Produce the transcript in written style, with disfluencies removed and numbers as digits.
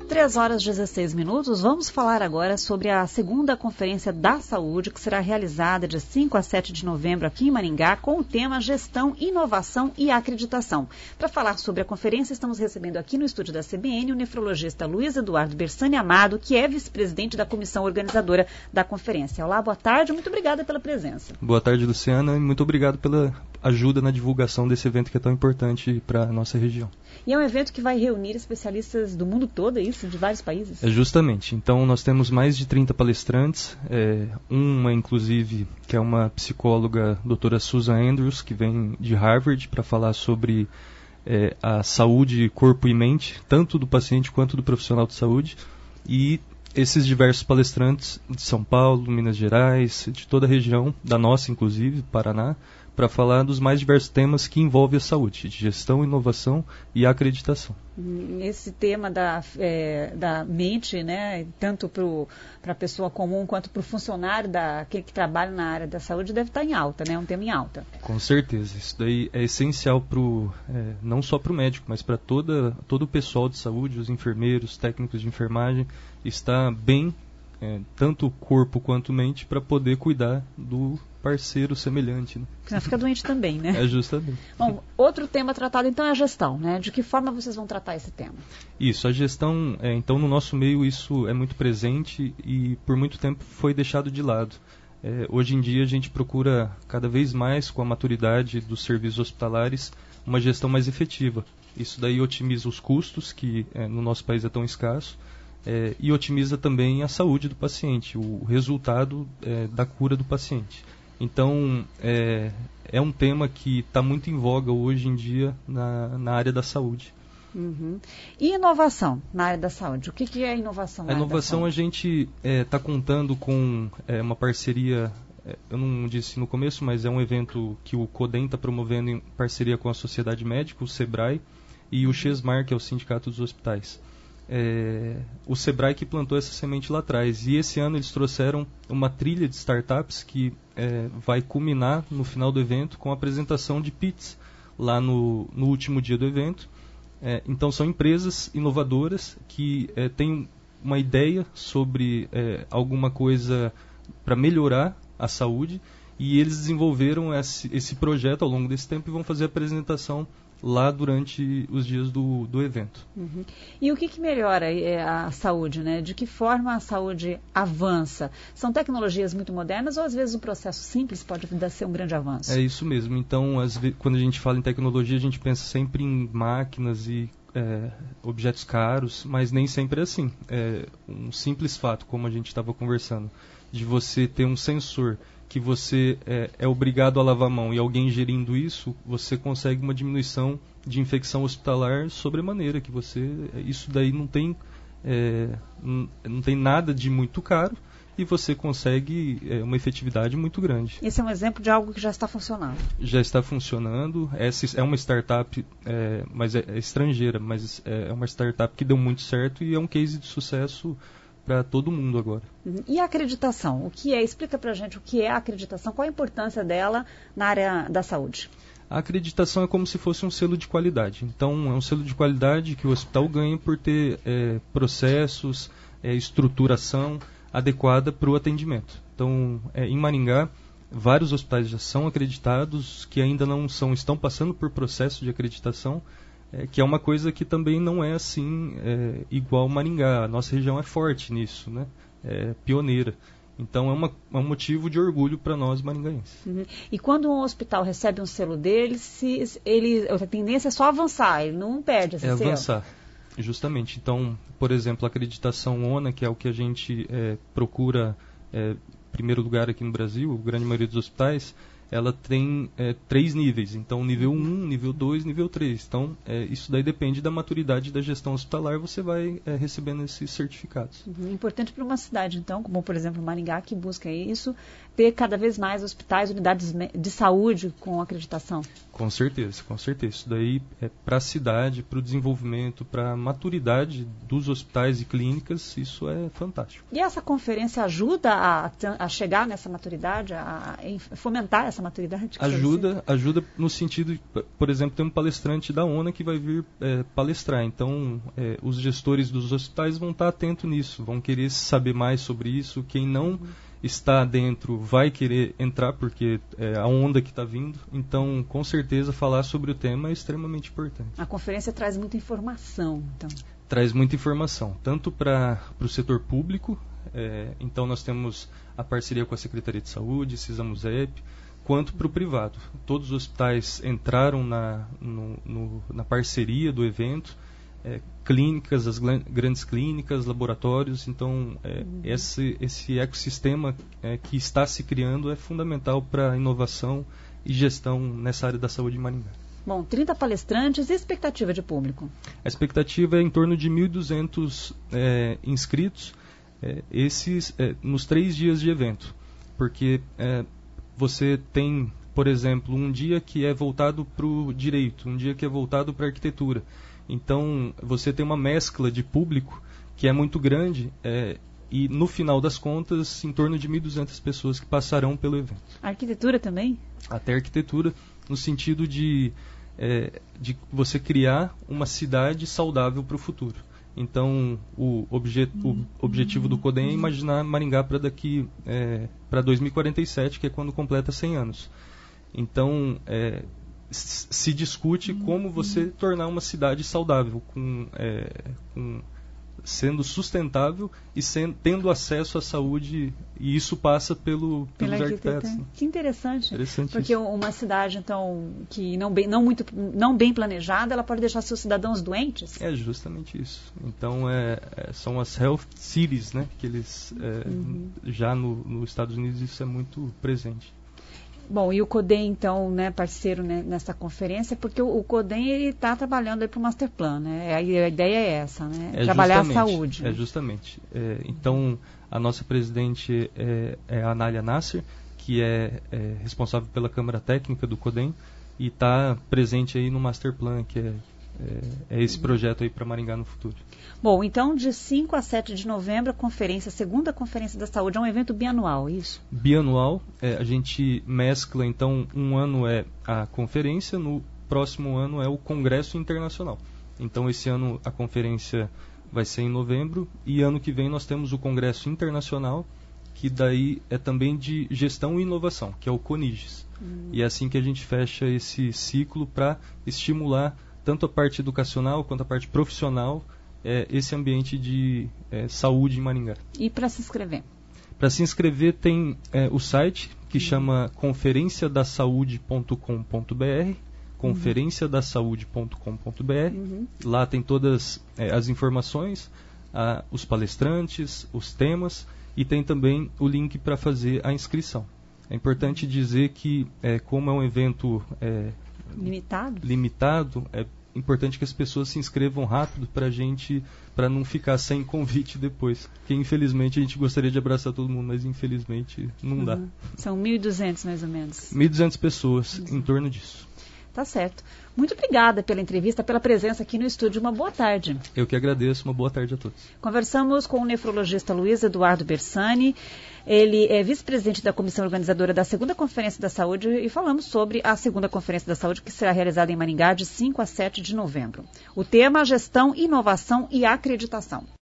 3h16. Vamos falar agora sobre a segunda Conferência da Saúde, que será realizada de 5 a 7 de novembro aqui em Maringá, com o tema Gestão, Inovação e Acreditação. Para falar sobre a conferência, estamos recebendo aqui no estúdio da CBN o nefrologista Luiz Eduardo Bersani Amado, que é vice-presidente da comissão organizadora da conferência. Olá, boa tarde, muito obrigada pela presença. Boa tarde, Luciana, e muito obrigado pela ajuda na divulgação desse evento que é tão importante para a nossa região. E é um evento que vai reunir especialistas do mundo todo, é isso? De vários países? Justamente. Então, nós temos mais de 30 palestrantes, uma, inclusive, que é uma psicóloga, doutora Susan Andrews, que vem de Harvard, para falar sobre a saúde, corpo e mente, tanto do paciente quanto do profissional de saúde. E esses diversos palestrantes de São Paulo, Minas Gerais, de toda a região, da nossa, inclusive, Paraná, para falar dos mais diversos temas que envolvem a saúde, de gestão, inovação e acreditação. Esse tema da mente, né, tanto para a pessoa comum quanto para o funcionário que trabalha na área da saúde, deve estar em alta, né, um tema em alta. Com certeza, isso daí é essencial não só para o médico, mas para todo o pessoal de saúde, os enfermeiros, técnicos de enfermagem, estar bem, tanto corpo quanto mente, para poder cuidar do parceiro semelhante. Né? Porque senão fica doente também, né? Justamente. Bom, outro tema tratado então é a gestão, né? De que forma vocês vão tratar esse tema? Isso, a gestão, então no nosso meio isso é muito presente e por muito tempo foi deixado de lado. Hoje em dia a gente procura cada vez mais, com a maturidade dos serviços hospitalares, uma gestão mais efetiva. Isso daí otimiza os custos, que no nosso país é tão escasso, e otimiza também a saúde do paciente, o resultado da cura do paciente. Então, é um tema que está muito em voga hoje em dia na área da saúde. Uhum. E inovação na área da saúde? O que é inovação na área da saúde? A inovação a gente está contando com uma parceria, eu não disse no começo, mas é um evento que o CODEM está promovendo em parceria com a Sociedade Médica, o SEBRAE, e o Chesmar, que é o Sindicato dos Hospitais. O SEBRAE que plantou essa semente lá atrás. E esse ano eles trouxeram uma trilha de startups que vai culminar no final do evento com a apresentação de PITs lá no último dia do evento. Então são empresas inovadoras que têm uma ideia sobre alguma coisa para melhorar a saúde, e eles desenvolveram esse projeto ao longo desse tempo e vão fazer a apresentação lá durante os dias do evento. Uhum. E o que melhora a saúde, né? De que forma a saúde avança? São tecnologias muito modernas ou às vezes um processo simples pode ser um grande avanço? É isso mesmo. Então, quando a gente fala em tecnologia, a gente pensa sempre em máquinas e objetos caros, mas nem sempre é assim. Um simples fato, como a gente estava conversando, de você ter um sensor que você é obrigado a lavar a mão e alguém gerindo isso, você consegue uma diminuição de infecção hospitalar sobremaneira, que isso daí não tem nada de muito caro e você consegue uma efetividade muito grande. Esse é um exemplo de algo que já está funcionando. Já está funcionando. Essa é uma startup, mas é estrangeira, mas é uma startup que deu muito certo e é um case de sucesso para todo mundo agora. E a acreditação? O que é? Explica para a gente o que é a acreditação, qual a importância dela na área da saúde? A acreditação é como se fosse um selo de qualidade. Então, é um selo de qualidade que o hospital ganha por ter processos, estruturação adequada para o atendimento. Então, em Maringá, vários hospitais já são acreditados, que ainda não estão passando por processo de acreditação, que é uma coisa que também não é assim igual Maringá. A nossa região é forte nisso, né? É pioneira. Então é um motivo de orgulho para nós maringaenses. Uhum. E quando um hospital recebe um selo dele, a tendência é só avançar, ele não perde esse selo. Avançar, justamente. Então, por exemplo, a acreditação ONA, que é o que a gente procura em primeiro lugar aqui no Brasil, a grande maioria dos hospitais, ela tem 3 níveis. Então, nível 1, nível 2, nível 3. Então, isso daí depende da maturidade da gestão hospitalar, você vai recebendo esses certificados. Importante para uma cidade, então, como por exemplo Maringá, que busca isso, ter cada vez mais hospitais, unidades de saúde com acreditação. Com certeza, com certeza. Isso daí é para a cidade, para o desenvolvimento, para a maturidade dos hospitais e clínicas, isso é fantástico. E essa conferência ajuda a chegar nessa maturidade, a fomentar essa essa maturidade? Ajuda no sentido de, por exemplo, tem um palestrante da ONA que vai vir palestrar. Então, os gestores dos hospitais vão estar atentos nisso, vão querer saber mais sobre isso. Quem não está dentro vai querer entrar, porque é a onda que está vindo. Então, com certeza, falar sobre o tema é extremamente importante. A conferência traz muita informação, então. Traz muita informação, tanto para o setor público, então nós temos a parceria com a Secretaria de Saúde, CISAMUSEP, quanto para o privado. Todos os hospitais entraram na parceria do evento, clínicas, as grandes clínicas, laboratórios. Então, esse ecossistema que está se criando é fundamental para a inovação e gestão nessa área da saúde em Maringá. Bom, 30 palestrantes e expectativa de público? A expectativa é em torno de 1.200 inscritos, esses nos 3 dias de evento. Porque você tem, por exemplo, um dia que é voltado para o direito, um dia que é voltado para a arquitetura. Então, você tem uma mescla de público que é muito grande e, no final das contas, em torno de 1.200 pessoas que passarão pelo evento. A arquitetura também? Até a arquitetura, no sentido de você criar uma cidade saudável para o futuro. Então, o objetivo do CODEM é imaginar Maringá para 2047, que é quando completa 100 anos. Então, se discute como você tornar uma cidade saudável, sendo sustentável e tendo acesso à saúde, e isso passa pelos arquitetos. Né? Que interessante. Porque uma cidade, então, que não bem planejada, ela pode deixar seus cidadãos doentes? É justamente isso. Então, são as health cities, né, que eles já nos Estados Unidos isso é muito presente. Bom, e o CODEM, então, né, parceiro, né, nessa conferência, porque o CODEM está trabalhando aí para o Master Plan, né? A ideia é essa, né? Trabalhar a saúde. Justamente. Então, a nossa presidente é a Anália Nasser, que é responsável pela Câmara Técnica do CODEM e está presente aí no Master Plan, que é esse projeto aí para Maringá no futuro. Bom, então de 5 a 7 de novembro, a segunda Conferência da Saúde, é um evento bianual, isso? Bianual, a gente mescla, então, um ano é a conferência, no próximo ano é o Congresso Internacional. Então, esse ano a conferência vai ser em novembro e ano que vem nós temos o Congresso Internacional, que daí é também de gestão e inovação, que é o CONIGES. E é assim que a gente fecha esse ciclo para estimular tanto a parte educacional quanto a parte profissional, esse ambiente de saúde em Maringá. E para se inscrever? Para se inscrever tem o site que chama conferenciadasaude.com.br, conferenciadasaude.com.br. Lá tem todas as informações, os palestrantes, os temas e tem também o link para fazer a inscrição. É importante dizer que, como é um evento limitado, é importante que as pessoas se inscrevam rápido para não ficar sem convite depois. Porque infelizmente a gente gostaria de abraçar todo mundo, mas infelizmente não dá. São 1.200 mais ou menos. 1.200 pessoas, em torno disso. Tá certo. Muito obrigada pela entrevista, pela presença aqui no estúdio. Uma boa tarde. Eu que agradeço. Uma boa tarde a todos. Conversamos com o nefrologista Luiz Eduardo Bersani. Ele é vice-presidente da comissão organizadora da segunda Conferência da Saúde e falamos sobre a segunda Conferência da Saúde que será realizada em Maringá de 5 a 7 de novembro. O tema: gestão, inovação e acreditação.